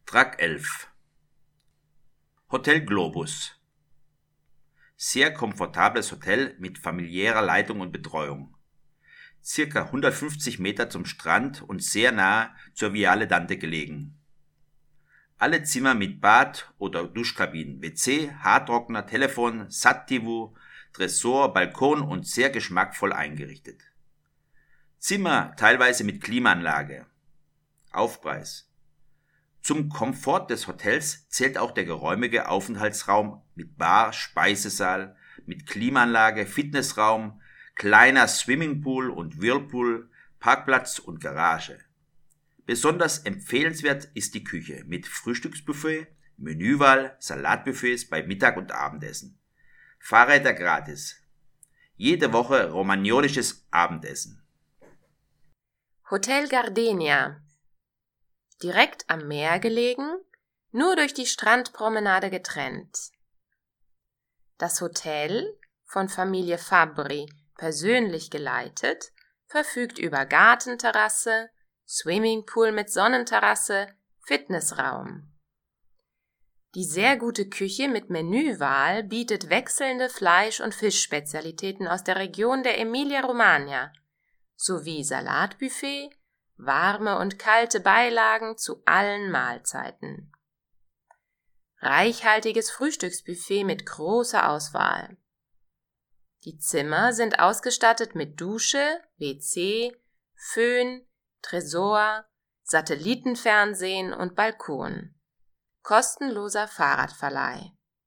Trakt 11 Hotel Globus. Sehr komfortables Hotel mit familiärer Leitung und Betreuung. Circa 150 Meter zum Strand und sehr nah zur Viale Dante gelegen. Alle Zimmer mit Bad oder Duschkabinen, WC, Haartrockner, Telefon, Sat-TV, Tresor, Balkon und sehr geschmackvoll eingerichtet. Zimmer teilweise mit Klimaanlage. Aufpreis. Zum Komfort des Hotels zählt auch der geräumige Aufenthaltsraum mit Bar, Speisesaal, mit Klimaanlage, Fitnessraum, kleiner Swimmingpool und Whirlpool, Parkplatz und Garage. Besonders empfehlenswert ist die Küche mit Frühstücksbuffet, Menüwahl, Salatbuffets bei Mittag- und Abendessen. Fahrräder gratis. Jede Woche romagnolisches Abendessen. Hotel Gardenia. Direkt am Meer gelegen, nur durch die Strandpromenade getrennt. Das Hotel, von Familie Fabbri persönlich geleitet, verfügt über Gartenterrasse, Swimmingpool mit Sonnenterrasse, Fitnessraum. Die sehr gute Küche mit Menüwahl bietet wechselnde Fleisch- und Fischspezialitäten aus der Region der Emilia-Romagna sowie Salatbuffet, warme und kalte Beilagen zu allen Mahlzeiten. Reichhaltiges Frühstücksbuffet mit großer Auswahl. Die Zimmer sind ausgestattet mit Dusche, WC, Föhn, Tresor, Satellitenfernsehen und Balkon. Kostenloser Fahrradverleih.